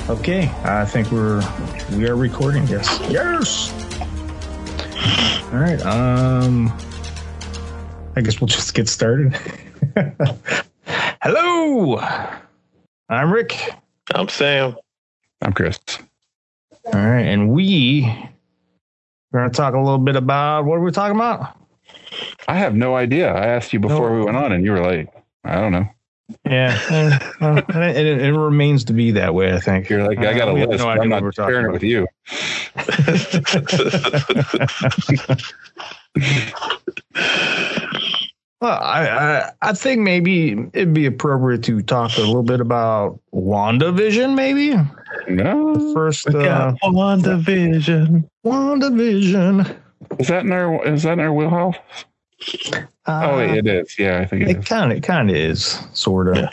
Okay, I think we are recording. Yes. Yes. All right. I guess we'll just get started. Hello. I'm Rick. I'm Sam. I'm Chris. All right, and we're going to talk a little bit about what are we talking about? I have no idea. I asked you before we went on, and you were like, I don't know. Yeah, and it remains to be that way, I think. You're like, I got a list. No, I'm not sharing it with you. Well, I think maybe it'd be appropriate to talk a little bit about WandaVision, maybe. No, the first WandaVision. WandaVision. Is that in our wheelhouse? Oh, wait, it is. Yeah, I think it is. It kind of is, sort of.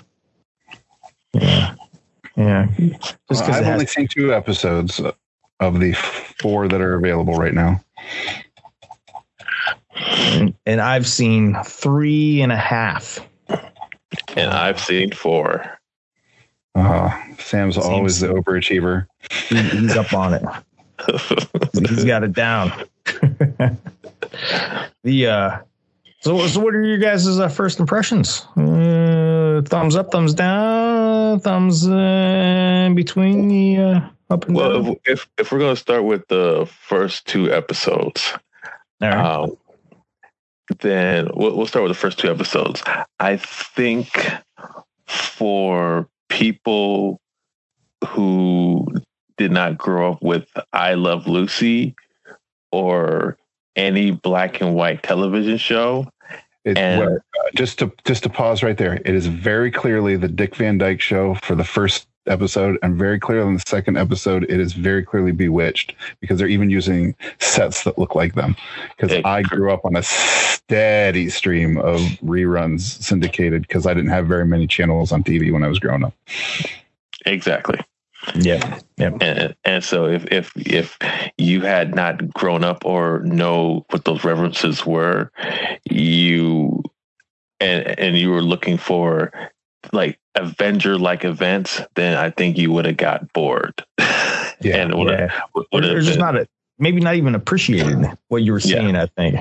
Yeah. Just I've only seen 2 episodes of the 4 that are available right now. And I've seen 3.5. And I've seen 4. Sam's always the overachiever. He's up on it. He's got it down. So what are your guys' first impressions? Thumbs up, thumbs down, thumbs in between the up and down? Well, if we're going to start with the first 2 episodes, right. Then we'll start with the first 2 episodes. I think for people who did not grow up with I Love Lucy or any black and white television show, just to pause right there, it is very clearly the Dick Van Dyke Show for the first episode, and very clearly in the second episode it is very clearly Bewitched, because they're even using sets that look like them, because I grew up on a steady stream of reruns syndicated, because I didn't have very many channels on TV when I was growing up. Exactly. Yeah. And so if you had not grown up or know what those references were, you were looking for like Avenger-like events, then I think you would have got bored. Yeah. They're just maybe not even appreciated what you were seeing. I think.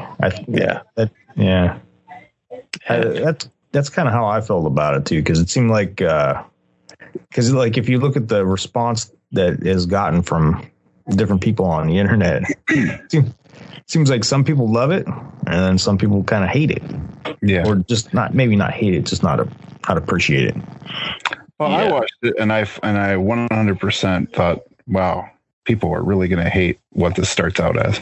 That's kind of how I felt about it too, because it seemed like. Because if you look at the response that is gotten from different people on the internet, it seems like some people love it and then some people kind of hate it. Yeah. Or just not hate it, just not appreciate it. Well, I watched it and I 100% thought, wow, people are really going to hate what this starts out as.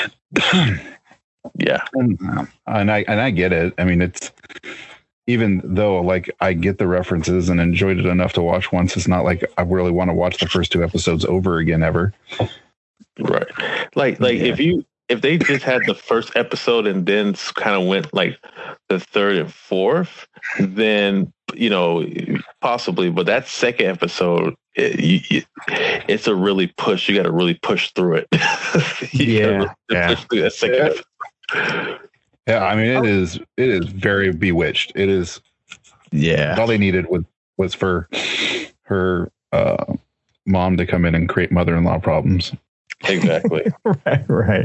Yeah. And I get it. I mean, it's, even though like I get the references and enjoyed it enough to watch once, it's not like I really want to watch the first 2 episodes over again ever. Right. Like if they just had the first episode and then kind of went like the 3rd and 4th, then, possibly, but that second episode, it's a really push. You got to really push through it. Push through that second episode. Yeah, I mean, it is very Bewitched. It is. Yeah. All they needed was for her mom to come in and create mother-in-law problems. Exactly. Right.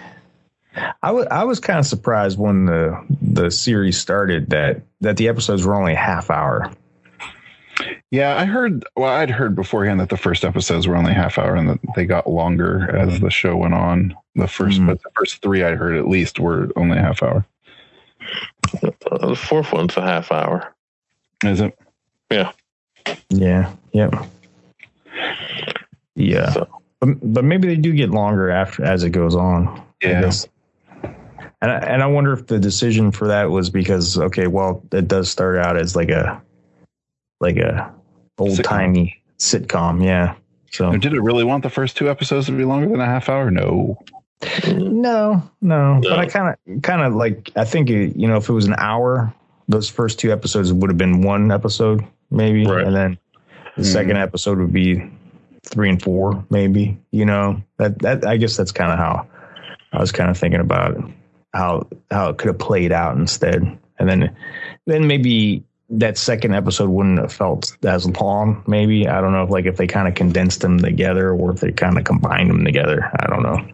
I was kind of surprised when the series started that the episodes were only a half hour. Yeah, I'd heard beforehand that the first episodes were only a half hour and that they got longer as the show went on. But the first 3 I heard at least were only a half hour. The 4th one's a half hour. Is it? Yeah. Yeah. Yep. Yeah. So. But maybe they do get longer as it goes on. Yeah. And I wonder if the decision for that was because, okay, well, it does start out as like a old timey sitcom. Yeah. So did it really want the first 2 episodes to be longer than a half hour? No. But I kind of like, I think, if it was an hour, those first 2 episodes would have been 1 episode maybe. Right. And then the second episode would be 3 and 4, maybe, that I guess that's kind of how I was kind of thinking about it, how it could have played out instead. And then maybe that second episode wouldn't have felt as long. Maybe, I don't know if they kind of condensed them together or if they kind of combined them together. I don't know.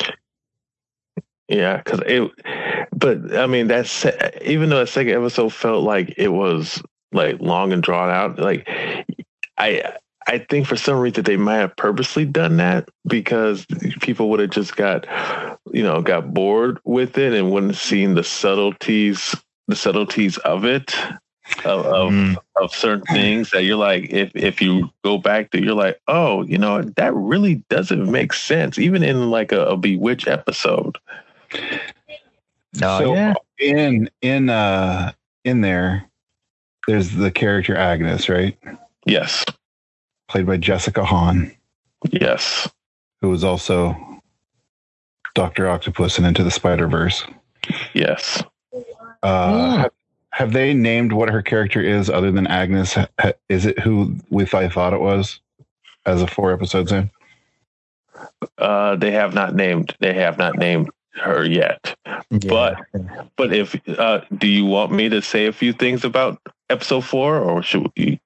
Yeah, but I mean, even though that second episode felt like it was like long and drawn out, like I think for some reason they might have purposely done that because people would have just got bored with it and wouldn't have seen the subtleties of it, of certain things that you're like, if you go back to, you're like, oh, that really doesn't make sense, even in like a Bewitched episode. So in there, there's the character Agnes, right? Yes. Played by Jessica Hahn. Yes. Who was also Dr. Octopus and Into the Spider-Verse. Yes. Have they named what her character is other than Agnes? Is it who I thought it was as of 4 episodes in? They have not named her yet. Yeah. But if do you want me to say a few things about episode 4, or should we?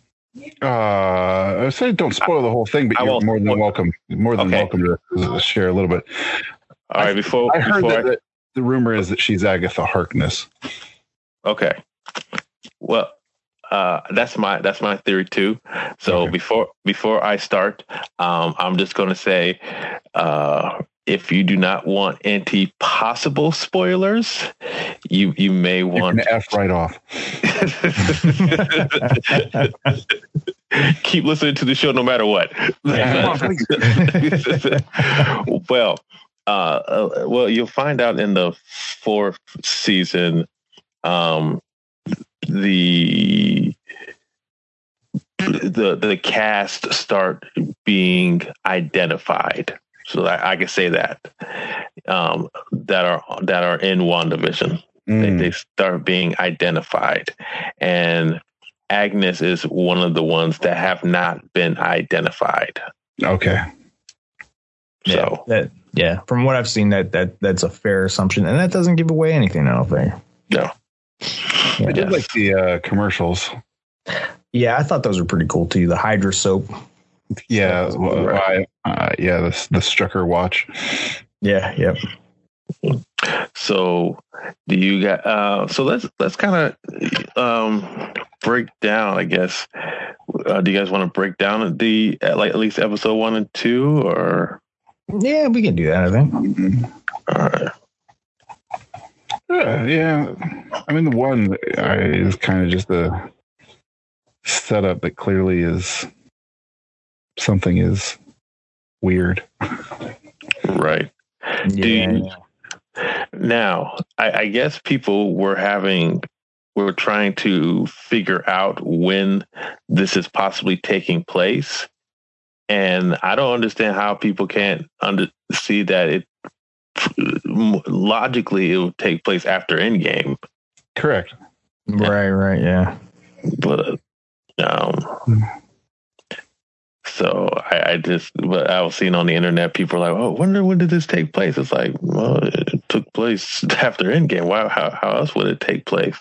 I say don't spoil the whole thing, but you're more than welcome. Welcome to share a little bit. All right. I heard that the rumor is that she's Agatha Harkness. Okay. Well, that's my theory too. So before I start, I'm just going to say, if you do not want any possible spoilers, you may want to F right off. Keep listening to the show no matter what. Well, you'll find out in the 4th season, the cast start being identified. So I can say that that are in WandaVision. They start being identified, and Agnes is one of the ones that have not been identified. Okay. So from what I've seen, that's a fair assumption, and that doesn't give away anything, I don't think. No. I did like the commercials. Yeah, I thought those were pretty cool too. The Hydra soap. Yeah, the Strucker watch. Yeah, yep. So, do you got? So let's kind of break down, I guess. Do you guys want to break down the at least episode 1 and 2, or? Yeah, we can do that, I think. Mm-hmm. All right. Yeah, I mean the one is kind of just a setup that clearly is something is weird. Right. Yeah. Now, I guess people were trying to figure out when this is possibly taking place. And I don't understand how people can't see that it logically it would take place after Endgame. Correct. Right, yeah. But so but I was seeing on the internet, people are like, "Oh, when did this take place?" It's like, well, it took place after Endgame. Why? How else would it take place?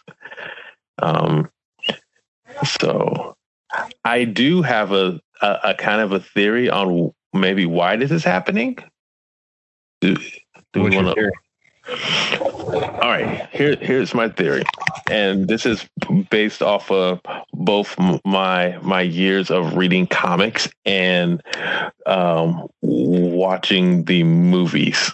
So I do have a kind of a theory on maybe why this is happening. Do we want to? All right, here's my theory, and this is based off of both my years of reading comics and watching the movies.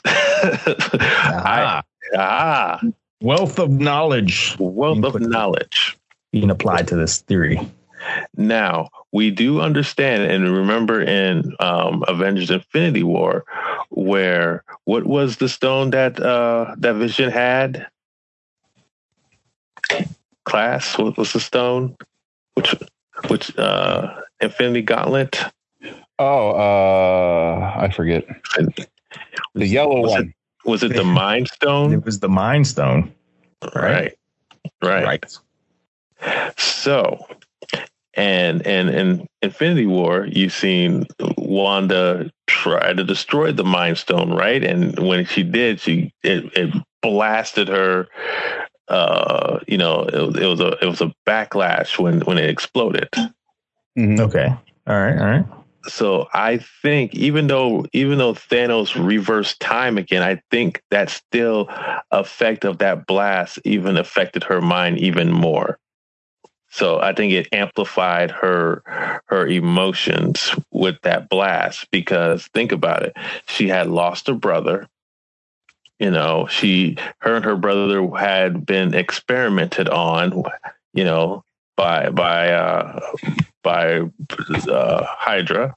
Wealth of knowledge. Being applied to this theory. Now, we do understand and remember in Avengers Infinity War, where what was the stone that Vision had? Class, what was the stone? Which Infinity Gauntlet? I forget. The yellow one. Was it the Mind Stone? It was the Mind Stone. Right. So, and in Infinity War, you've seen Wanda try to destroy the Mind Stone, right? And when she did, it blasted her it was a backlash when it exploded. Mm-hmm. Okay. All right. So I think even though Thanos reversed time again, I think that still effect of that blast even affected her mind even more. So I think it amplified her emotions with that blast, because think about it. She had lost her brother. Her and her brother had been experimented on, by Hydra.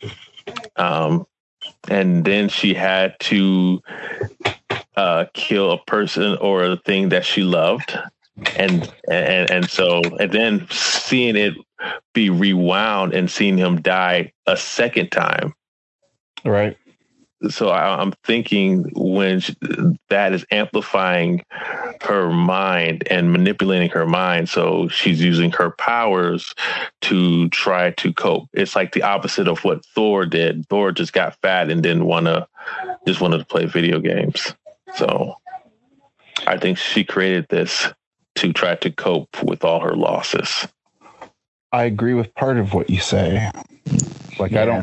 And then she had to kill a person or a thing that she loved. And then seeing it be rewound and seeing him die a second time. Right. So I'm thinking when that is amplifying her mind and manipulating her mind, so she's using her powers to try to cope. It's like the opposite of what Thor did. Thor just got fat and wanted to play video games. So I think she created this to try to cope with all her losses. I agree with part of what you say. Like, yeah.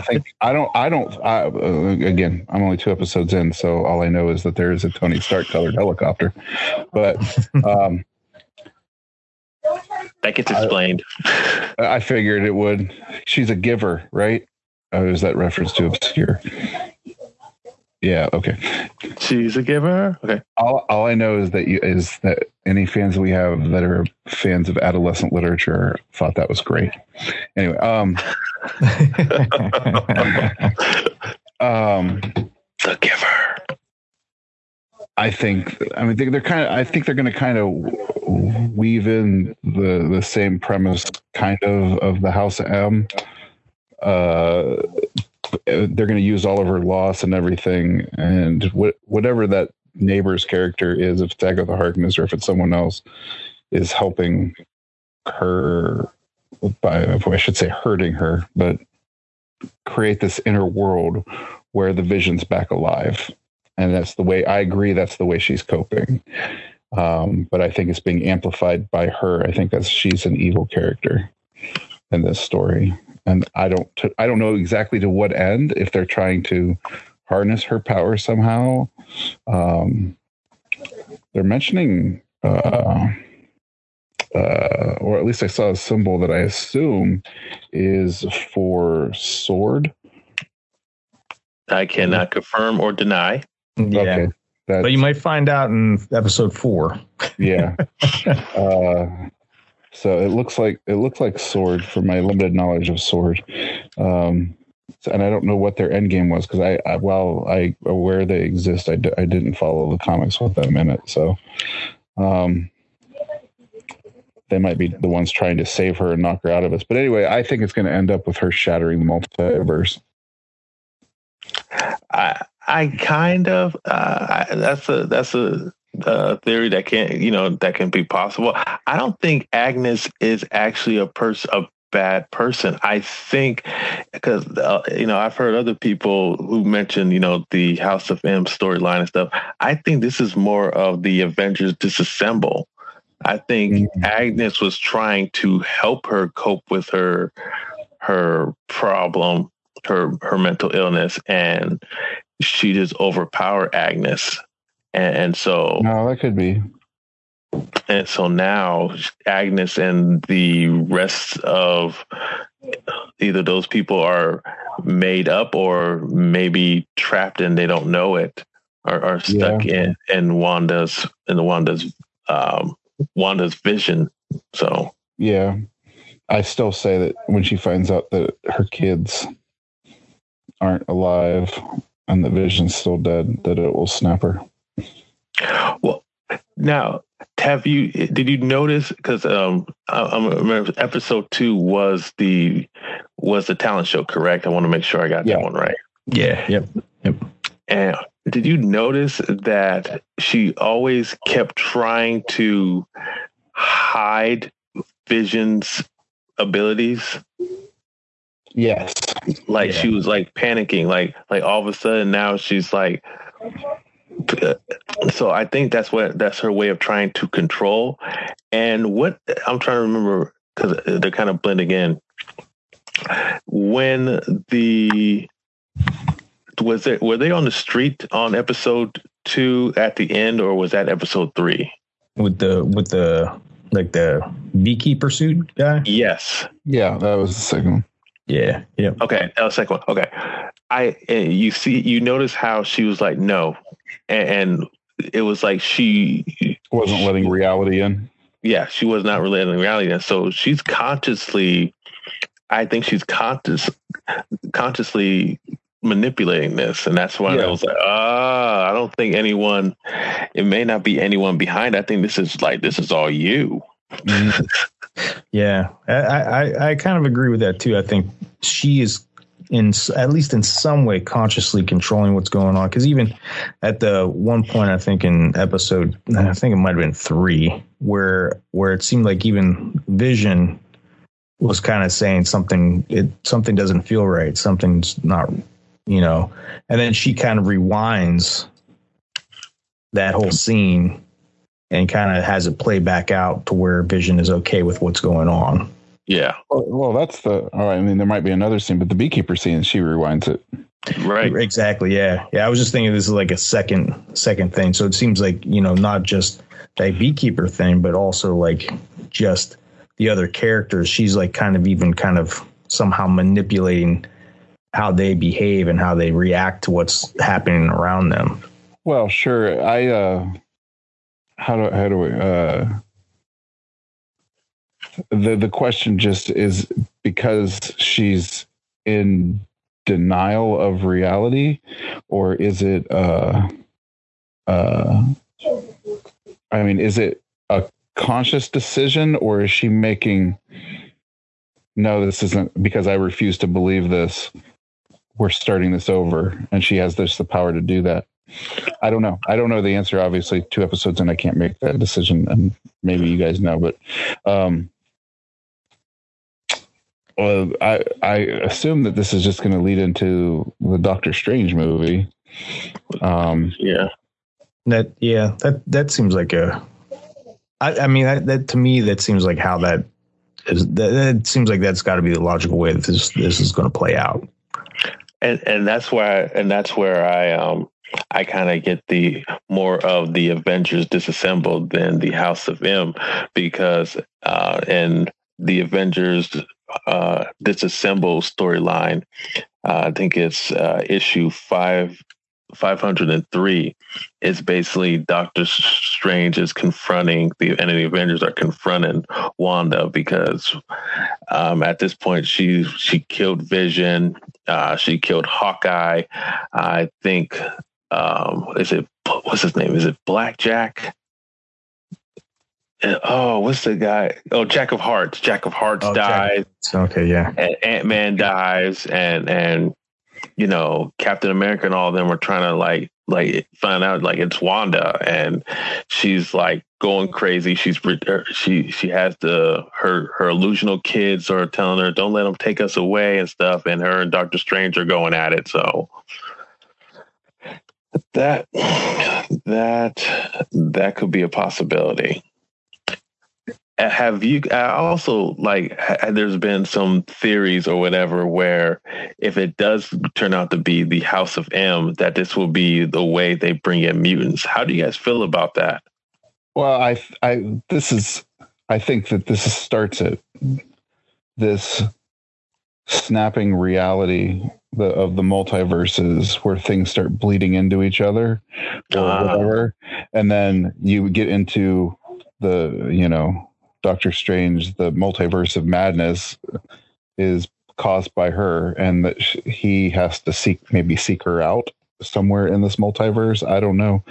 Again, I'm only 2 episodes in, so all I know is that there is a Tony Stark colored helicopter, but that gets explained. I figured it would. She's a giver, right? Oh, is that reference to obscure? Yeah. Okay. She's a giver. Okay. All I know is that any fans we have that are fans of adolescent literature thought that was great. Anyway, the giver. I think they're going to kind of weave in the same premise kind of the House of M. They're going to use all of her loss and everything, and whatever that neighbor's character is, if it's Agatha Harkness or if it's someone else, is helping her I should say hurting her, but create this inner world where the Vision's back alive. And that's the way, I agree, that's the way she's coping. But I think it's being amplified by her. I think that she's an evil character in this story. And I don't know exactly to what end, if they're trying to harness her power somehow. They're mentioning, or at least I saw a symbol that I assume is for sword. I cannot confirm or deny. Yeah. Okay. But you might find out in episode 4. Yeah. So it looks like sword from my limited knowledge of sword. And I don't know what their end game was, because while I aware they exist, I didn't follow the comics with them in it. So they might be the ones trying to save her and knock her out of us. But anyway, I think it's going to end up with her shattering the multiverse. I kind of that's a theory that can be possible. I don't think Agnes is actually a bad person. I think because I've heard other people who mention the House of M storyline and stuff. I think this is more of the Avengers disassemble. I think Agnes was trying to help her cope with her problem, her mental illness, and she just overpowered Agnes. And so no, that could be. And so now Agnes and the rest of either those people are made up or maybe trapped and they don't know it, are stuck in Wanda's vision. So yeah, I still say that when she finds out that her kids aren't alive and the Vision's still dead, that it will snap her. Well, now, did you notice? Because I remember episode 2 was the talent show, correct? I want to make sure I got that one right. Yeah. Yep. And did you notice that she always kept trying to hide Vision's abilities? Yes. She was like panicking, like all of a sudden now she's like So I think that's her way of trying to control. And what I'm trying to remember, because they're kind of blending in. When were they on the street on episode 2 at the end, or was that episode 3? With the like the beekeeper suit guy? Yes. Yeah, that was the second one. Yeah. Yep. Okay, that was the second one. Okay. You notice how she was like, no. And it was like she wasn't letting reality in. Yeah, she was not really letting reality in. So she's consciously manipulating this. And that's why I was like, I don't think it may not be anyone behind. I think this is all you. Yeah, I kind of agree with that too. I think she is at least in some way consciously controlling what's going on. Because even at the one point, I think in episode, I think it might have been 3, where it seemed like even Vision was kind of saying something doesn't feel right. Something's not, and then she kind of rewinds that whole scene and kind of has it play back out to where Vision is okay with what's going on. Yeah. Well, that's all right. I mean, there might be another scene, but the beekeeper scene, she rewinds it. Right. Exactly. Yeah. Yeah. I was just thinking this is like a second thing. So it seems like, not just that beekeeper thing, but also like just the other characters. She's like kind of somehow manipulating how they behave and how they react to what's happening around them. Well, sure. How do we the question just is, because she's in denial of reality, or is it is it a conscious decision, or is she making, no, this isn't, because I refuse to believe this, we're starting this over, and she has the power to do that? I don't know. I don't know the answer. Obviously, 2 episodes and I can't make that decision, and maybe you guys know, but I assume that this is just going to lead into the Doctor Strange movie. That seems like that to me, that seems like how that is. That seems like that's got to be the logical way that this is going to play out. And that's where I kind of get the more of the Avengers disassembled than the House of M, because in the Avengers disassembled storyline, I think it's issue 503. It's basically Doctor Strange is confronting and the Avengers are confronting Wanda, because at this point she killed Vision, she killed Hawkeye. I think what's his name? Is it Blackjack? What's the guy? Jack of Hearts. Jack of Hearts dies. Okay, yeah. And Ant-Man dies, and Captain America and all of them are trying to like find out like it's Wanda, and she's like going crazy. She has her illusional kids are telling her, don't let them take us away and stuff, and her and Doctor Strange are going at it. So that could be a possibility. Have you also there's been some theories or whatever where if it does turn out to be the House of M, that this will be the way they bring in mutants? How do you guys feel about that? Well, I think that this starts it, this snapping reality of the multiverses where things start bleeding into each other or whatever, and then you get into the Doctor Strange, the multiverse of madness is caused by her, and that he has to seek her out somewhere in this multiverse. I don't know.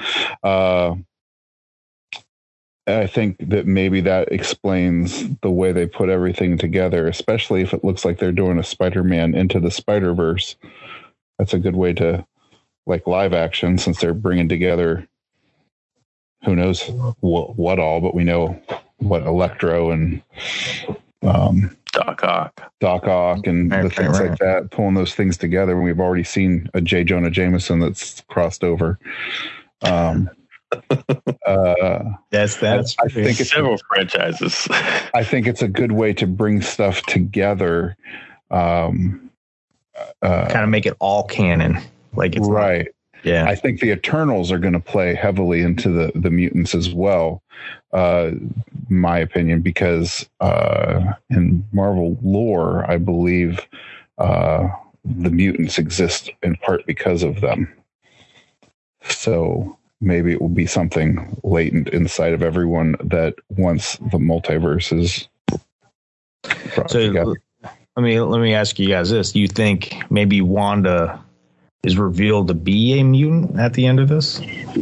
I think that maybe that explains the way they put everything together, especially if it looks like they're doing a Spider-Man Into the Spider-Verse. That's a good way to, live action, since they're bringing together who knows what all, but we know what Electro and Doc Ock and the things like that, pulling those things together. And we've already seen a J. Jonah Jameson that's crossed over. That's I think it's several franchises. I think it's a good way to bring stuff together. Kind of make it all canon, like it's right. Yeah, I think the Eternals are going to play heavily into the mutants as well, my opinion, because in Marvel lore, I believe the mutants exist in part because of them. So maybe it will be something latent inside of everyone that once the multiverse is brought together. Let me ask you guys this: do you think maybe Wanda is revealed to be a mutant at the end of this?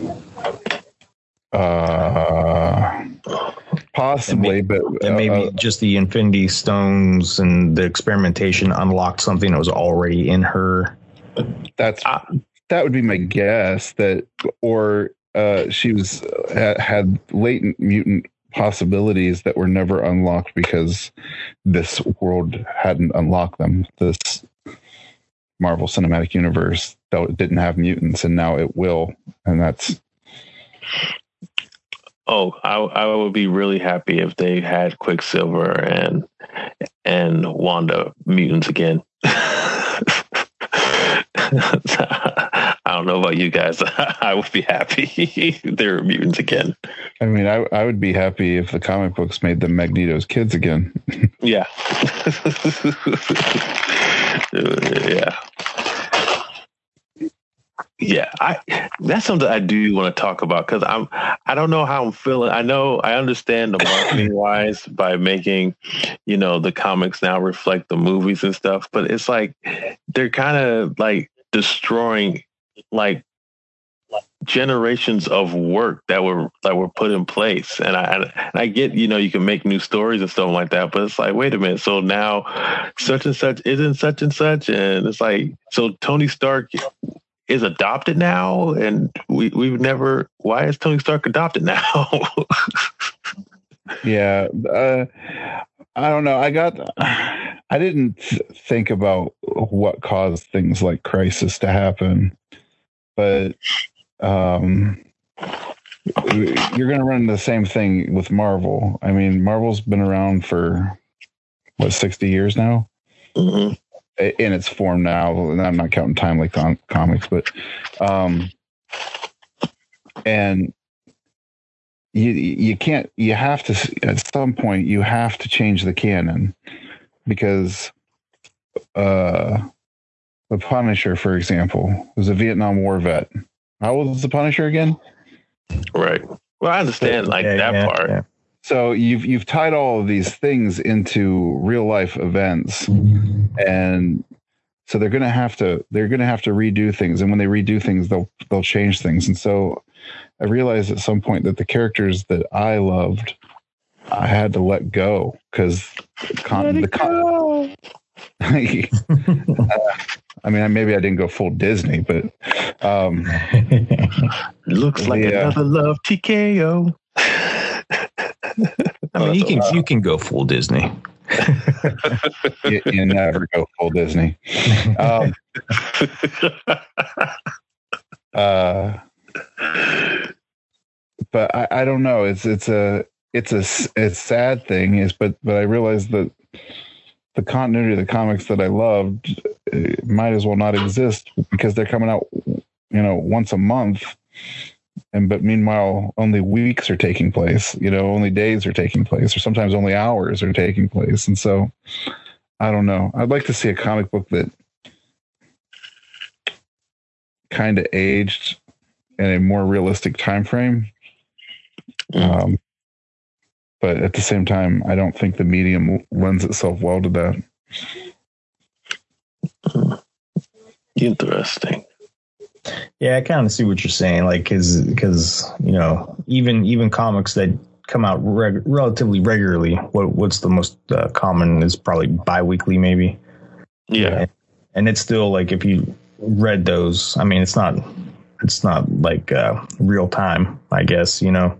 Possibly, but maybe just the Infinity Stones and the experimentation unlocked something that was already in her. That would be my guess. Or she had latent mutant possibilities that were never unlocked because this world hadn't unlocked them. This Marvel Cinematic Universe didn't have mutants, and now it will, and that's. Oh, I would be really happy if they had Quicksilver and Wanda mutants again. I don't know about you guys. I would be happy they're mutants again. I mean, I would be happy if the comic books made them Magneto's kids again. Yeah. Yeah. Yeah, that's something I do want to talk about because I don't know how I'm feeling. I understand the marketing wise by making, the comics now reflect the movies and stuff, but it's like they're kind of like destroying like generations of work that were put in place. And I get, you can make new stories and stuff like that, but it's like, wait a minute. So now such and such isn't such and such. And it's like, so Tony Stark is adopted now, and we've never. Why is Tony Stark adopted now? Yeah, I don't know. I didn't think about what caused things like Crisis to happen, but you're going to run into the same thing with Marvel. I mean, Marvel's been around for 60 years now. Mm-hmm. In its form now, and I'm not counting timely comics, but and you can't. You have to at some point. You have to change the canon because the Punisher, for example, was a Vietnam War vet. How old is the Punisher again? Right. Well, I understand that part. Yeah. So you've tied all of these things into real life events, and so they're going to have to redo things. And when they redo things, they'll change things. And so I realized at some point that the characters that I loved, I had to let go because I mean, maybe I didn't go full Disney, but looks like another love TKO. I mean, you can go full Disney. you never go full Disney. But I don't know. It's a sad thing. But I realized that the continuity of the comics that I loved might as well not exist because they're coming out, once a month. But meanwhile, only weeks are taking place, only days are taking place, or sometimes only hours are taking place. And so I don't know. I'd like to see a comic book that kind of aged in a more realistic time frame. But at the same time, I don't think the medium lends itself well to that. Interesting. Yeah, I kind of see what you're saying. Like, because even comics that come out relatively regularly, what's the most common is probably bi-weekly, maybe. Yeah, and it's still like if you read those, I mean, it's not like real time, I guess, And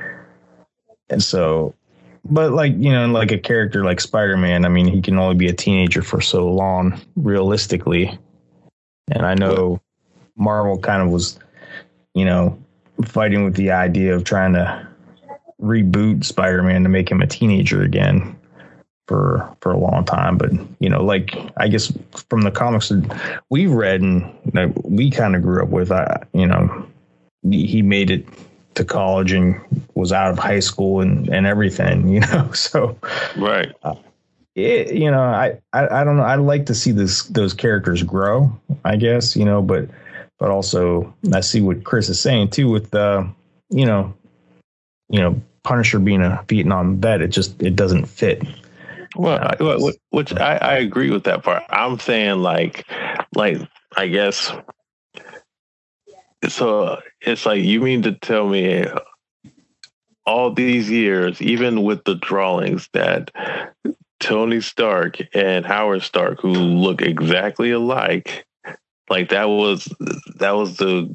so, but like like a character like Spider-Man, I mean, he can only be a teenager for so long, realistically, and I know. Marvel kind of was, fighting with the idea of trying to reboot Spider-Man to make him a teenager again for a long time. But, you know, like, I guess from the comics that we read and that we kind of grew up with, you know, he made it to college and was out of high school and everything, you know, so. Right. You know, I don't know. I'd like to see those characters grow, I guess, you know, but also I see what Chris is saying too with you know, Punisher being a Vietnam vet. It doesn't fit. Well, which I agree with that part. I'm saying like I guess. So it's like, you mean to tell me all these years, even with the drawings, that Tony Stark and Howard Stark, who look exactly alike, like that was the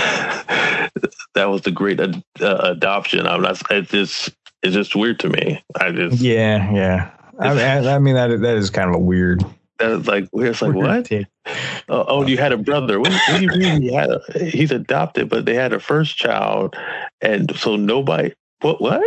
great adoption. I'm not. It's just weird to me. Yeah. I mean that is kind of a weird. It's like what? Oh, you had a brother. What do you mean? He's adopted, but they had a first child, and so nobody. What?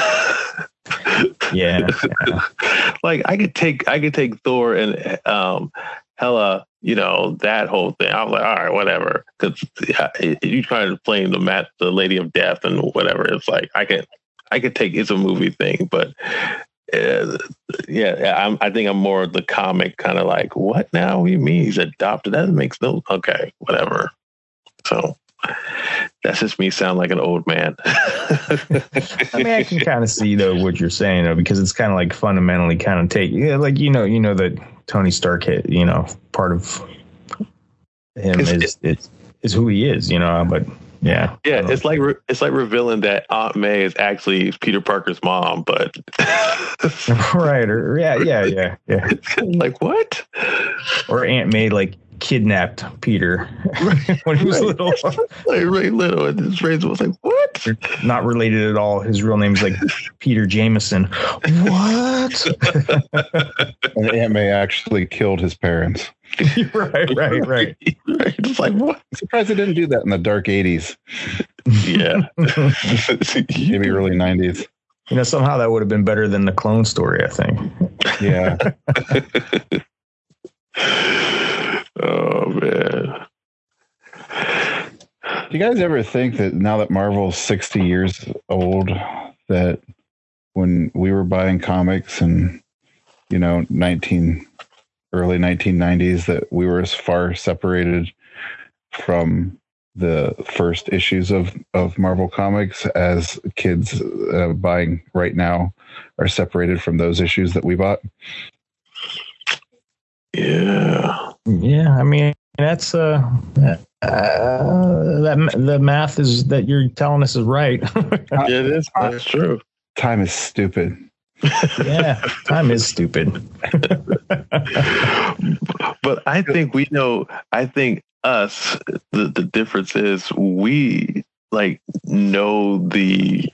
Yeah. Like I could take Thor and Hela, you know, that whole thing. I'm like, all right, whatever. Because you trying to play the Lady of Death and whatever. It's like I could take it's a movie thing, but I think I'm more the comic kind of like, what now? What do you mean he's adopted? That makes no okay, whatever. So that's just me sound like an old man. I mean, I can kind of see though what you're saying though, because it's kind of like fundamentally kind of like you know that Tony Stark hit, you know, part of him is who he is, you know, but yeah. It's like revealing that Aunt May is actually Peter Parker's mom, but right, or yeah. Like what? Or Aunt May like kidnapped Peter when he was little. Like really little, and his race was like, what? They're not related at all. His real name's like Peter Jameson. What? And Aunt May actually killed his parents. Right. It's like, what? I'm surprised they didn't do that in the dark 80s. Yeah. Maybe early 90s. You know, somehow that would have been better than the clone story, I think. Yeah. Oh, man. Do you guys ever think that now that Marvel's 60 years old, that when we were buying comics and, you know, early 1990s, that we were as far separated from the first issues of Marvel Comics as kids buying right now are separated from those issues that we bought? Yeah. I mean, that's that the math is that you're telling us is right. It is. That's true. Time is stupid. Yeah, time is stupid. But I think we know. I think us. The difference is we like know the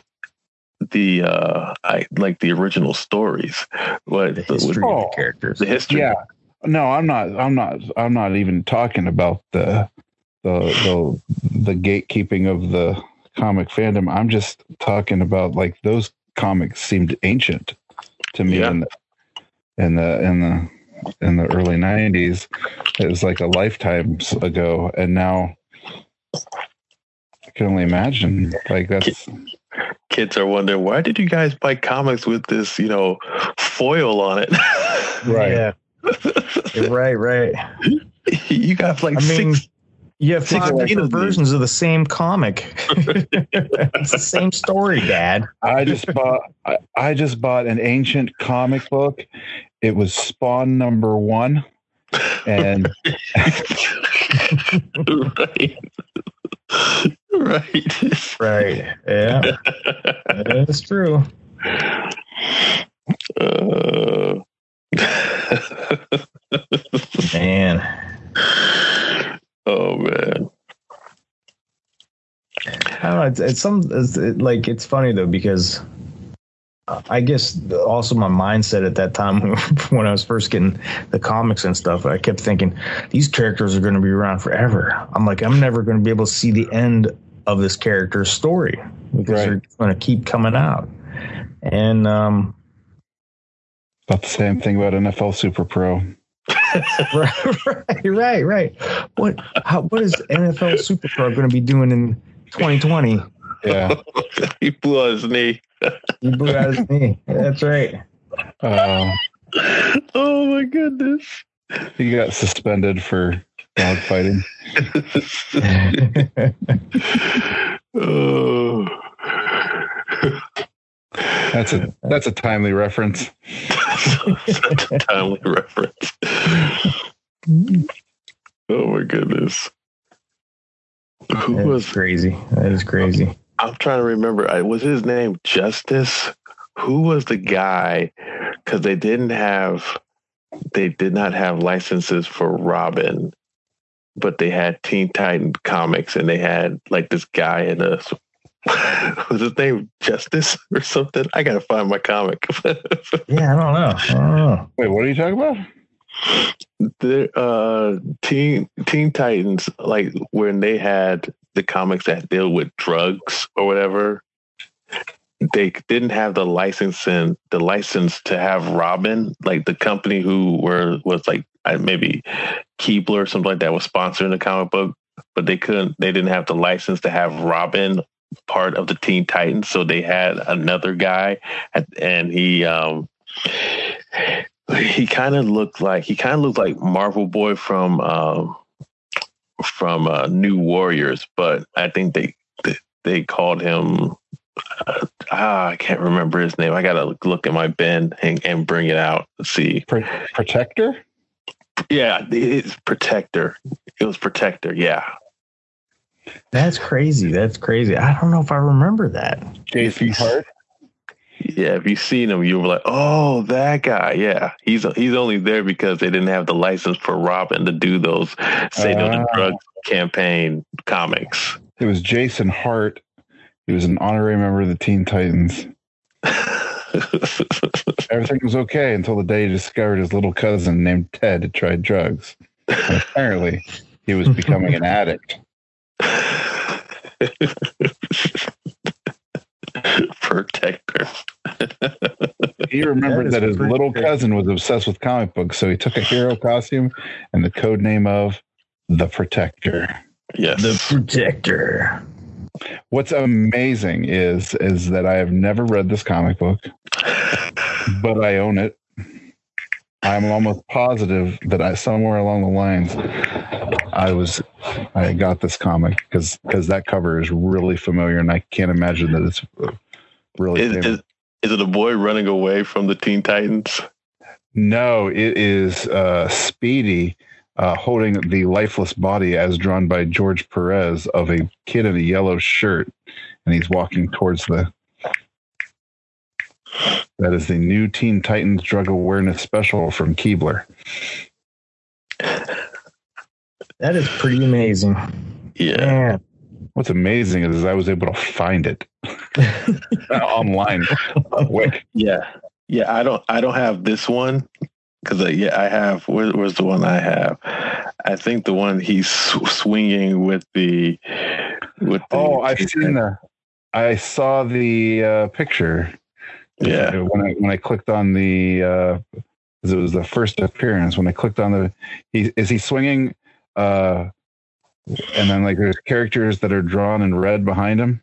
like the original stories. What the history of the characters. The history. Yeah. No, I'm not even talking about the gatekeeping of the comic fandom. I'm just talking about like those comics seemed ancient to me in the early 90s. It was like a lifetime ago, and now I can only imagine like that's. Kids are wondering, why did you guys buy comics with this, you know, foil on it? Right. Yeah. Right. You got like you have 5 different versions of the same comic. It's the same story, Dad. I just bought an ancient comic book. It was Spawn #1, and right. Yeah, that's true. Man. Oh man. I don't know. It's funny though, because I guess also my mindset at that time when I was first getting the comics and stuff, I kept thinking these characters are going to be around forever. I'm like, I'm never going to be able to see the end of this character's story because they're going to keep coming out. And about the same thing about NFL Super Pro. right. What is NFL Super Pro going to be doing in 2020? Yeah, he blew out his knee. That's right. Oh my goodness! He got suspended for dogfighting. Oh, that's a timely reference. Such a timely reference. Oh my goodness! Crazy? That is crazy. I'm trying to remember. Was his name Justice? Who was the guy? Because they did not have licenses for Robin, but they had Teen Titan comics, and they had like this guy in a was his name Justice or something? I gotta find my comic. Yeah, I don't know. Wait, what are you talking about? The Teen Titans, like when they had the comics that deal with drugs or whatever, they didn't have the license to have Robin. Like the company was like maybe Keebler or something like that was sponsoring the comic book, but they didn't have the license to have Robin part of the Teen Titans, so they had another guy, and he kind of looked like Marvel Boy from New Warriors, but I think they called him I can't remember his name. I gotta look at my bin and bring it out and see. Protector? Yeah, it's Protector. It was Protector. Yeah. That's crazy. I don't know if I remember that. Jason Hart. Yeah, if you've seen him, you were like, "Oh, that guy." Yeah, he's only there because they didn't have the license for Robin to do those Say No to Drugs campaign comics. It was Jason Hart. He was an honorary member of the Teen Titans. Everything was okay until the day he discovered his little cousin named Ted had tried drugs. And apparently, he was becoming an addict. Protector. He remembered that his little cousin was obsessed with comic books, so he took a hero costume and the code name of the Protector. Yes, the Protector. What's amazing is that I have never read this comic book, but I own it. I'm almost positive that somewhere along the lines I got this comic because that cover is really familiar, and I can't imagine that it's really famous. Is it a boy running away from the Teen Titans? No, it is Speedy holding the lifeless body as drawn by George Perez of a kid in a yellow shirt, and he's walking towards that is the new Teen Titans drug awareness special from Keebler. That is pretty amazing. Yeah. Man. What's amazing is I was able to find it online quick. Yeah. I don't have this one because I have. Where's the one I have? I think the one he's swinging with the. Oh, I saw the picture. Yeah. When I clicked on the, it was the first appearance. When I clicked on is he swinging? And then like there's characters that are drawn in red behind him.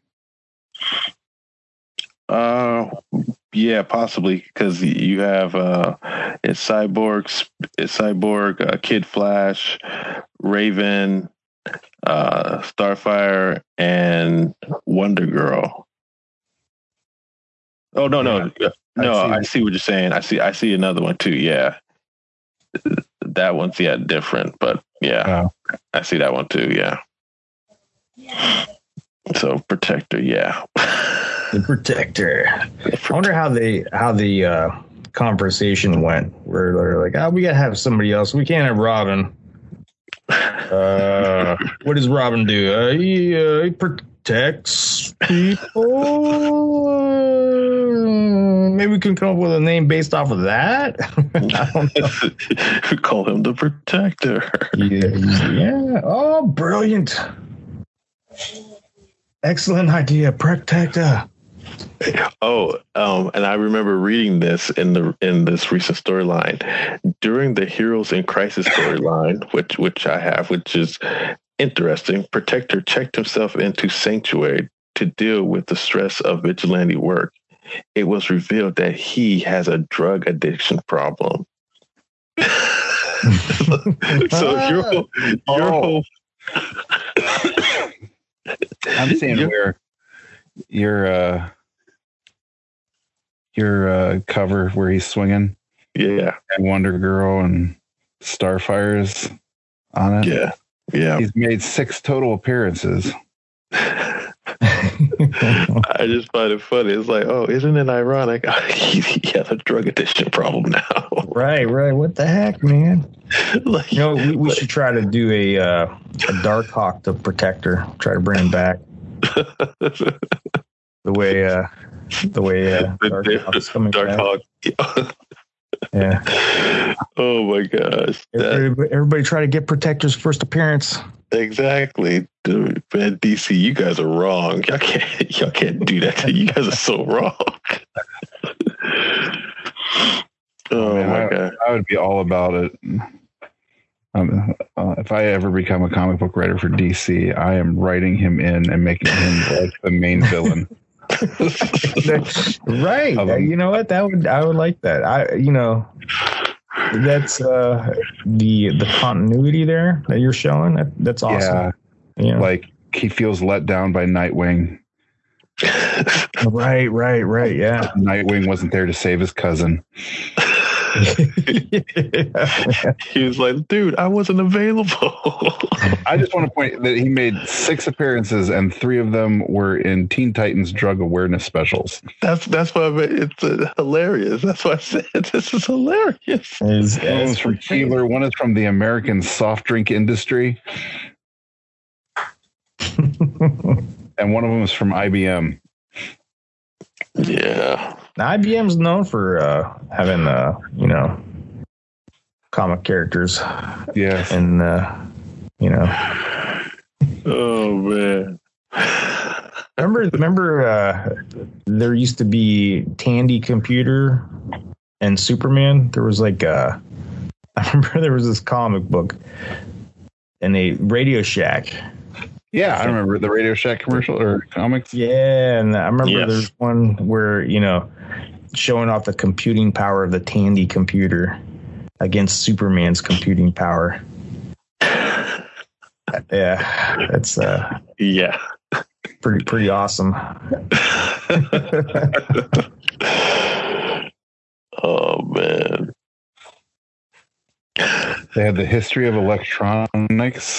Yeah, possibly because you have it's Cyborg, Kid Flash, Raven, Starfire, and Wonder Girl. Oh no! I see what you're saying. I see another one too. Yeah, that one's different, but yeah, I see that one too. Yeah. So Protector, yeah. The Protector. I wonder how the conversation went. Where they're like, "Oh, we gotta have somebody else. We can't have Robin." What does Robin do? He protects people. Maybe we can come up with a name based off of that. I don't know. Call him the Protector. Yeah. Oh, brilliant. Excellent idea, Protector. Oh, and I remember reading this in this recent storyline during the Heroes in Crisis storyline, which I have, which is interesting. Protector checked himself into Sanctuary to deal with the stress of vigilante work. It was revealed that he has a drug addiction problem. So your whole I'm seeing where your cover where he's swinging, yeah, and Wonder Girl and Starfire's on it. Yeah. He's made 6 total appearances. I just find it funny. It's like, oh, isn't it ironic? He has a drug addiction problem now. Right. What the heck, man? Like, we should try to do a Darkhawk to Protector. Try to bring him back. The way Darkhawk's coming Darkhawk. Yeah. Oh my gosh. Everybody try to get Protector's first appearance. Exactly. Dude, man, DC, you guys are wrong. Y'all can't do that. You guys are so wrong. My God. I would be all about it. If I ever become a comic book writer for DC, I am writing him in and making him like the main villain. Right. You know what? I would like that. That's the continuity there that you're showing. That's awesome. Yeah. Like he feels let down by Nightwing. Right. Yeah. Nightwing wasn't there to save his cousin. He was like, dude, I wasn't available. I just want to point that he made 6 appearances and 3 of them were in Teen Titans drug awareness specials. That's why it's hilarious. That's why I said this is hilarious. One is from Keeler, one is from the American soft drink industry, and one of them is from IBM. Yeah. Now, IBM's known for having comic characters. Yeah. And Oh man. Remember there used to be Tandy Computer and Superman. There was I remember there was this comic book and a Radio Shack. Yeah, I remember the Radio Shack commercial or comics. Yeah, and I remember there's one where, showing off the computing power of the Tandy computer against Superman's computing power. Yeah, that's pretty awesome. Oh man. They had the history of electronics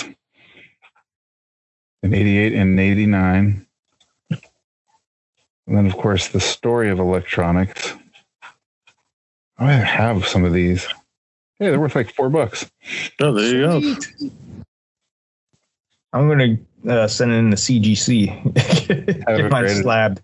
in 88 and 89. And then, of course, the story of electronics. I have some of these. Hey, they're worth like $4. Oh, there you go. I'm going to send it in the CGC. Get mine slabbed.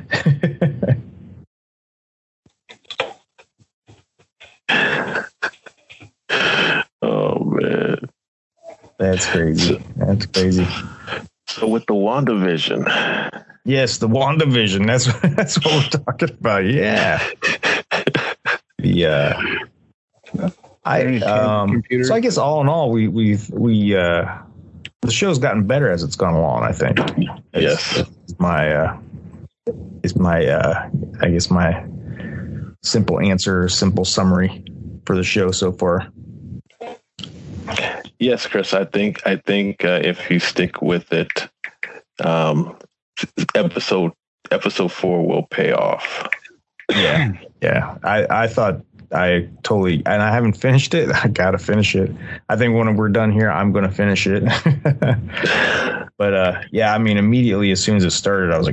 Oh, man. That's crazy. So with the WandaVision. Yes, the WandaVision. That's what we're talking about. Yeah. So I guess all in all, we the show's gotten better as it's gone along, I think. Yes. My simple answer, simple summary for the show so far. Yes, Chris, I think if you stick with it, episode 4 will pay off. Yeah. I thought I totally, and I haven't finished it. I got to finish it. I think when we're done here, I'm going to finish it. But immediately as soon as it started, I was like,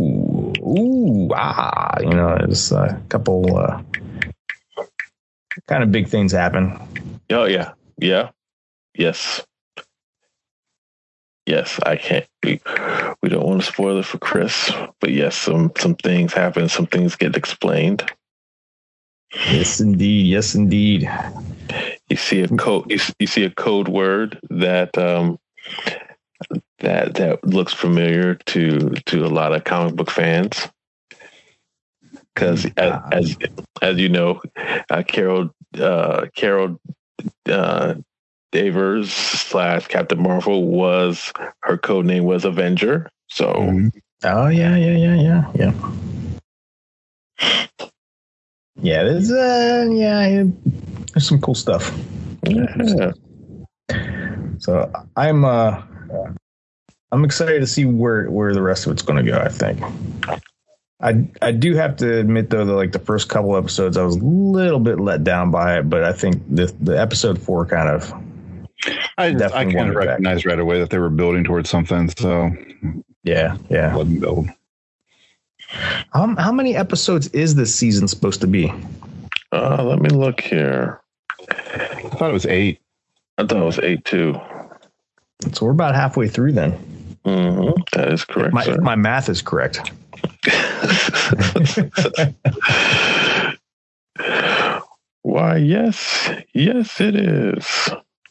there's a couple kind of big things happen. Oh yeah. Yes, I can't. We don't want to spoil it for Chris, but yes, some things happen. Some things get explained. Yes, indeed. You see a code. You see a code word that that looks familiar to a lot of comic book fans. Because as you know, Carol Danvers / Captain Marvel was her code name was Avenger. So oh yeah. Yeah, there's some cool stuff. Yeah. So I'm excited to see where the rest of it's going to go. I think I do have to admit though that like the first couple episodes I was a little bit let down by it, but I think the episode 4 kind of I kind of recognized right away that they were building towards something. So yeah, let them build. How many episodes is this season supposed to be? Let me look here. I thought it was 8. I thought it was 8 too. So we're about halfway through then. Mm-hmm. That is correct. If my math is correct. Why, yes, it is.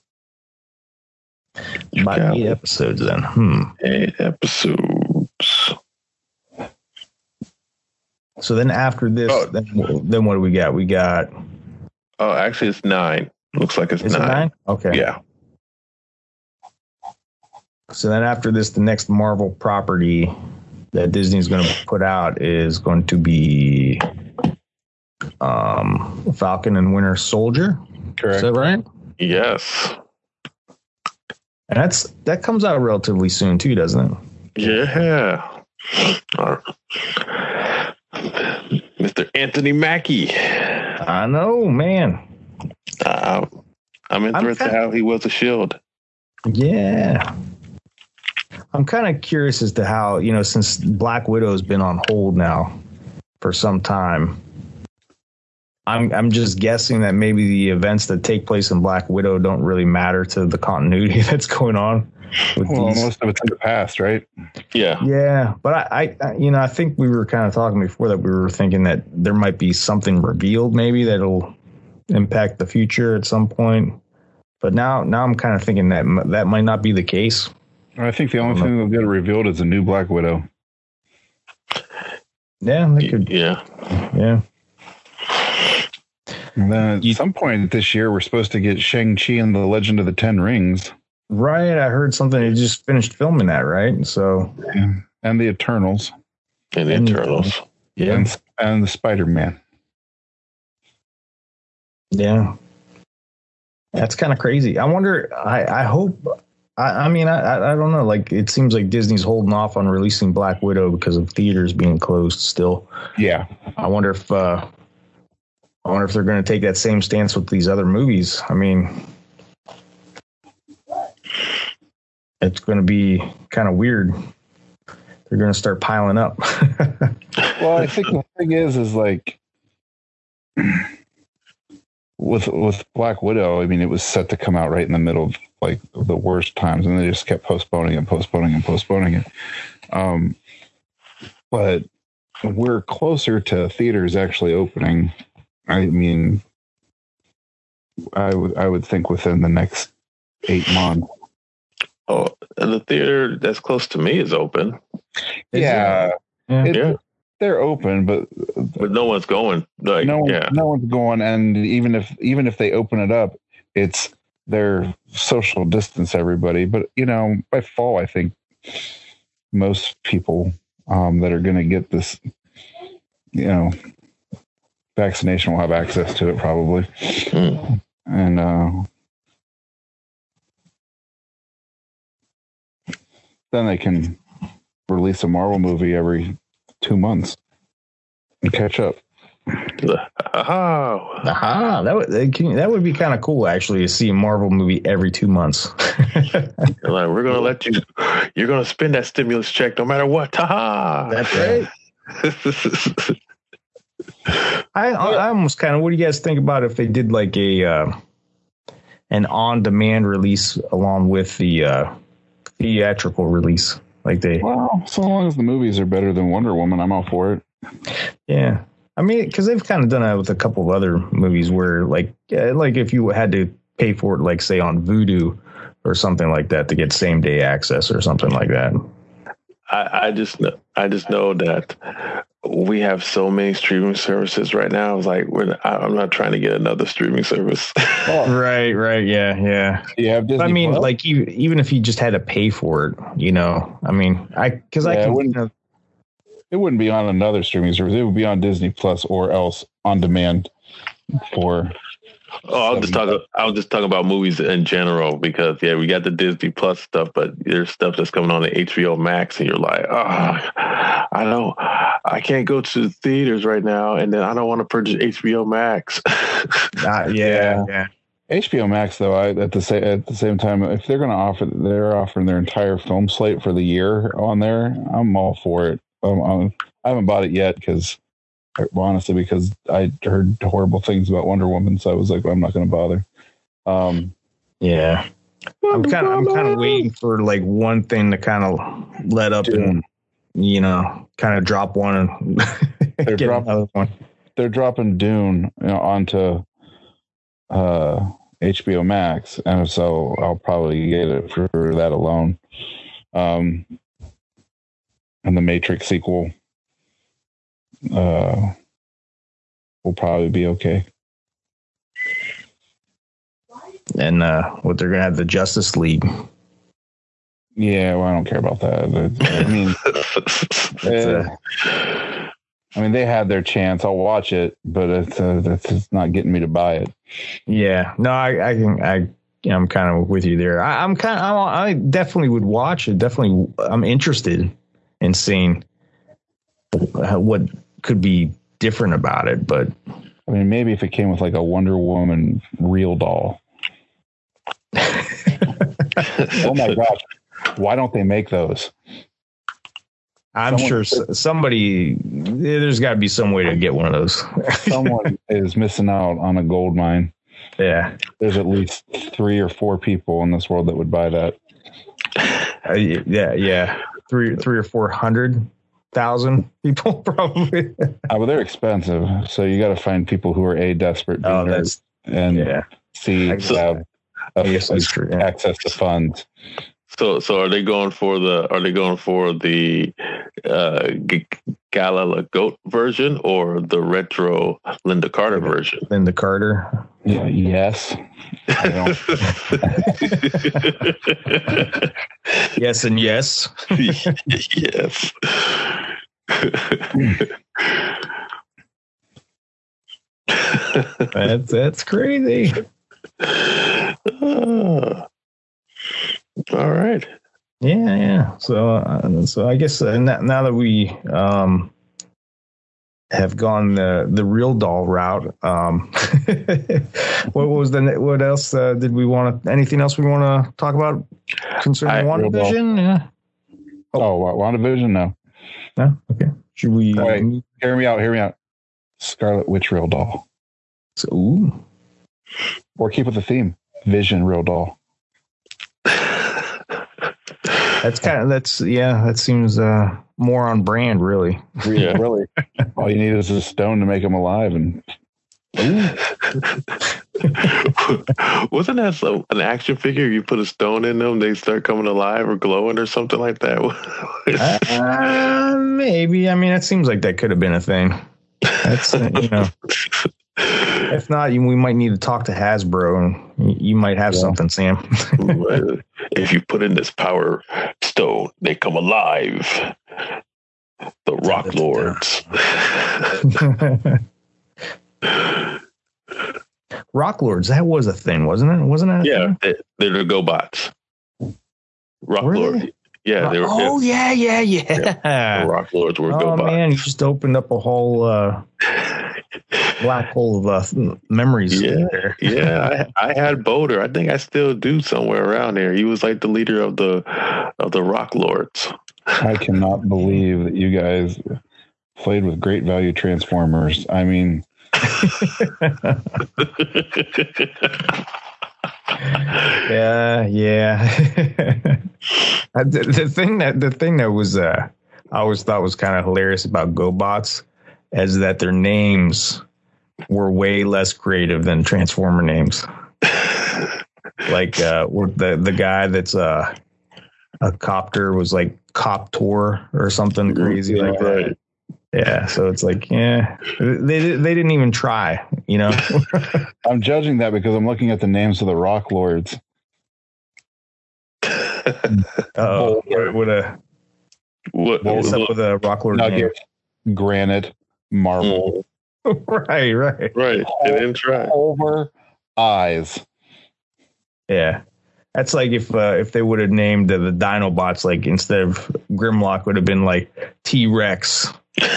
About 8 episodes then. 8 episodes. So then after this, then what do we got? We got. Oh, actually, it's 9. Looks like it's 9. It 9? Okay. Yeah. So then after this, the next Marvel property that Disney's going to put out is going to be Falcon and Winter Soldier. Correct. Is that right? Yes. And that comes out relatively soon too, doesn't it? Yeah. Mr. Anthony Mackie. I know, man. I'm interested how he was a Shield. Yeah. I'm kind of curious as to how, since Black Widow's been on hold now for some time, I'm just guessing that maybe the events that take place in Black Widow don't really matter to the continuity that's going on. Most of it's in the past, right? Yeah. Yeah. But I think we were kind of talking before that we were thinking that there might be something revealed maybe that'll impact the future at some point. But now I'm kind of thinking that might not be the case. I think the only thing that'll get revealed is a new Black Widow. Yeah, they could. Yeah. Yeah. And then at some point this year, we're supposed to get Shang-Chi and the Legend of the Ten Rings. Right. I heard something. They just finished filming that, right? So. Yeah. And the Eternals. And the Eternals. Yeah. And the Spider-Man. Yeah. That's kind of crazy. I wonder, I hope, I mean, I don't know. Like, it seems like Disney's holding off on releasing Black Widow because of theaters being closed still. Yeah. I wonder if they're going to take that same stance with these other movies. I mean, it's going to be kind of weird. They're going to start piling up. Well, I think the thing is like with Black Widow, I mean, it was set to come out right in the middle of like the worst times, and they just kept postponing it. But we're closer to theaters actually opening. I mean, I would think within the next 8 months. Oh, and the theater that's close to me is open. Yeah. They're open, but no one's going. Like, no one's going. And even if they open it up, it's their social distance everybody. But by fall, I think most people that are going to get this, vaccination will have access to it probably. And then they can release a Marvel movie every 2 months and catch up. That would be kind of cool, actually, to see a Marvel movie every 2 months. Like, we're going to let you're going to spend that stimulus check no matter what. That's right. I almost kind of, what do you guys think about if they did like an on-demand release along with the theatrical release? Well, so long as the movies are better than Wonder Woman, I'm all for it. Yeah. I mean, because they've kind of done that with a couple of other movies where, like if you had to pay for it, like, say, on Vudu or something like that to get same day access or something like that. I just know that we have so many streaming services right now. I was like, I'm not trying to get another streaming service. Right. Yeah. Disney I mean, Plus? like even if you just had to pay for it, I mean, I it wouldn't be on another streaming service. It would be on Disney Plus or else on demand for. I was just talking about movies in general because we got the Disney Plus stuff, but there's stuff that's coming on the HBO Max, and you're like, I can't go to the theaters right now, and then I don't want to purchase HBO Max. Yeah. HBO Max, though, at the same time, if they're they're offering their entire film slate for the year on there, I'm all for it. I haven't bought it yet because I heard horrible things about Wonder Woman, so I was like, well, I'm not going to bother. Yeah, I'm kind of waiting for like one thing to kind of let up Dune. and kind of drop one and They're get another one. They're dropping Dune onto HBO Max, and so I'll probably get it for that alone. And the Matrix sequel will probably be okay. And what they're gonna have the Justice League. Yeah, well, I don't care about that. I mean, they had their chance. I'll watch it, but it's not getting me to buy it. Yeah, no, I'm kind of with you there. I definitely would watch it. Definitely, I'm interested in seeing what could be different about it. But I mean, maybe if it came with like a Wonder Woman real doll. Oh my gosh. Why don't they make those? I'm sure somebody, there's got to be some way to get one of those. Someone is missing out on a gold mine. Yeah. There's at least 3 or 4 people in this world that would buy that. Yeah. 3 or 400,000 people probably. But they're expensive. So you got to find people who are desperate and C have access to funds. So are they going for the Gala Goat version or the retro Linda Carter version? Linda Carter. Yeah, yes. Yes and yes. Yes. That's crazy. All right. Yeah. So I guess now that we have gone the real doll route, what else did we want to? Anything else we want to talk about concerning WandaVision? Yeah. WandaVision? No. No. Okay. Should we? Right. Hear me out. Scarlet Witch real doll. Ooh. Or keep with the theme. Vision real doll. That seems more on brand, really. Really. All you need is a stone to make them alive, and wasn't that an action figure? You put a stone in them, they start coming alive or glowing or something like that. Maybe. I mean, it seems like that could have been a thing. That's If not, we might need to talk to Hasbro, and you might have something, Sam. If you put in this power stone, they come alive. The Rock Lords. Rock Lords, that was a thing, wasn't it? Wasn't it? Yeah, they're the GoBots. Rock Lords. Yeah, they were. Oh, yeah. The Rock Lords were GoBots. Oh man, you just opened up a whole black hole of memories. Yeah. I had Boulder. I think I still do somewhere around there. He was like the leader of the Rock Lords. I cannot believe that you guys played with Great Value Transformers. I mean. Yeah. The thing that was I always thought was kind of hilarious about GoBots is that their names were way less creative than Transformer names. Like with the guy that's a copter was like Coptor or something crazy like that. Right. Yeah, so it's like, yeah, they didn't even try, you know. I'm judging that because I'm looking at the names of the Rock Lords. Oh, what's up with a Rock Lord name? Granite, Marble. Right. They didn't try. Over eyes. Yeah. That's like if they would have named the Dinobots, like instead of Grimlock would have been like T-Rex.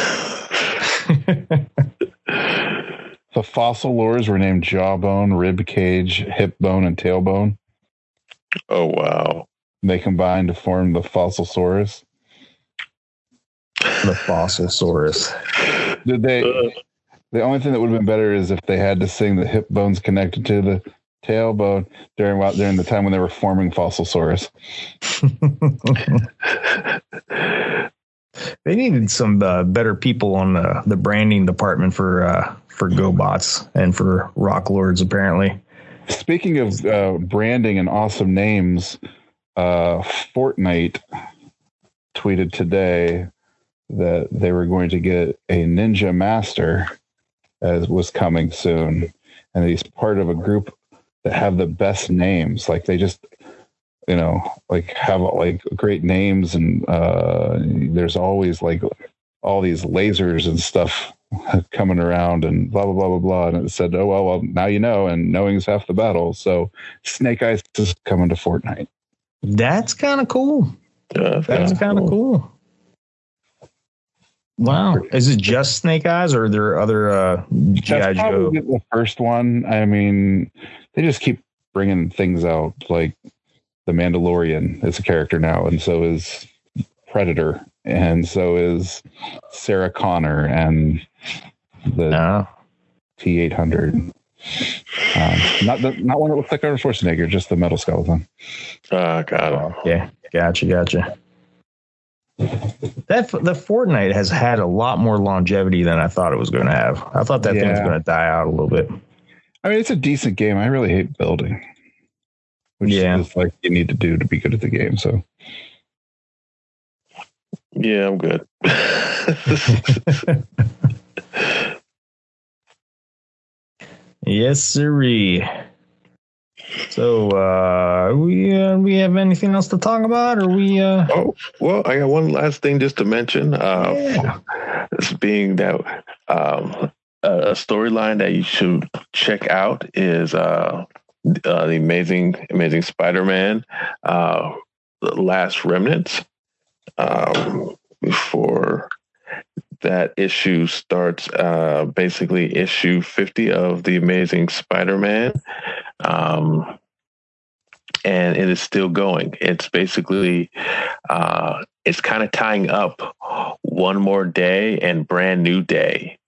The fossil lores were named Jawbone, Rib Cage, Hip Bone, and Tailbone. Oh, wow. They combined to form the Fossilsaurus. The Fossilsaurus. Did they? The only thing that would have been better is if they had to sing the hip bones connected to the tailbone during the time when they were forming Fossilsaurus. They needed some better people on the branding department for GoBots and for Rock Lords, apparently. Speaking of branding and awesome names, Fortnite tweeted today that they were going to get a Ninja Master as was coming soon. And he's part of a group that have the best names. Like they just, like have like great names. And there's always like all these lasers and stuff coming around and blah, blah, blah, blah, blah. And it said, oh, well, now you know, and knowing is half the battle. So Snake Eyes is coming to Fortnite. That's kind of cool. Yeah, that's kind of cool. Wow. Is it just Snake Eyes or are there other G.I. Joe? The first one. I mean, they just keep bringing things out. Like the Mandalorian is a character now, and so is Predator, and so is Sarah Connor and the T-800. Not one that looks like Arnold Schwarzenegger, just the metal skeleton. Got it. Yeah, gotcha. The Fortnite has had a lot more longevity than I thought it was going to have. I thought that thing was going to die out a little bit. I mean, it's a decent game. I really hate building, which is like you need to do to be good at the game. So, yeah, I'm good. Yes, sirree. So, we have anything else to talk about, or we? Oh, well, I got one last thing just to mention. This being that a storyline that you should check out is the Amazing Spider-Man, The Last Remnants. Before that issue starts, basically issue 50 of The Amazing Spider-Man. And it is still going. It's basically, it's kind of tying up One More Day and Brand New Day.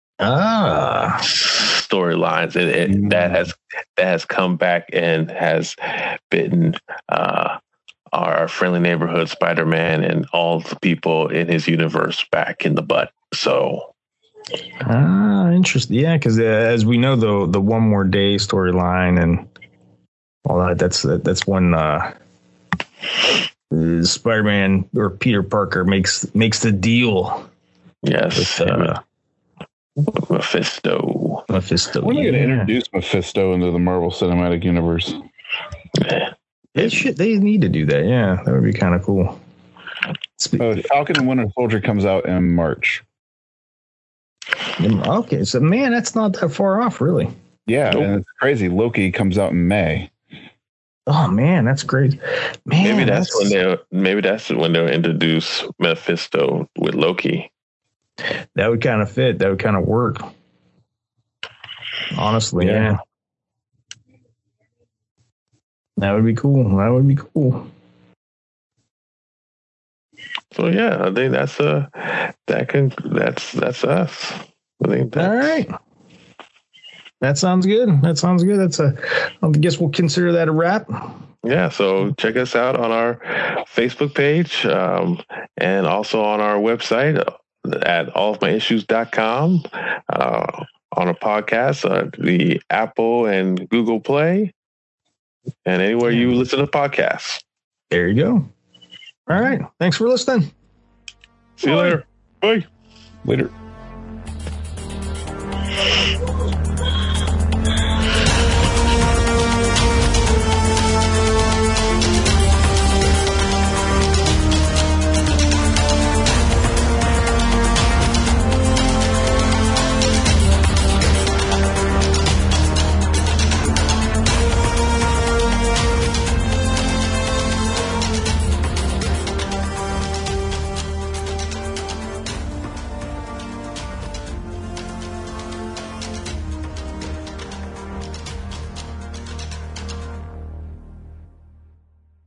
Storylines. That has come back and has bitten our friendly neighborhood Spider-Man and all the people in his universe back in the butt. So, interesting. Yeah, because as we know, the One More Day storyline and all that, that's when Spider-Man or Peter Parker makes the deal. Yes, with Mephisto. When are you going to introduce Mephisto into the Marvel Cinematic Universe? They need to do that. Yeah, that would be kind of cool. Falcon and Winter Soldier comes out in March. Okay, so man, that's not that far off, really. Yeah, and it's crazy. Loki comes out in May. Oh man, that's great. Man, maybe that's when they'll introduce Mephisto with Loki. That would kind of fit. That would kind of work. Honestly, yeah. That would be cool. So yeah, I think that's us. I think all right. That sounds good. I guess we'll consider that a wrap. Yeah. So check us out on our Facebook page and also on our website at allofmyissues.com, on a podcast, the Apple and Google Play. and anywhere you listen to podcasts. There you go. All right. Thanks for listening. See you later. Bye. Later.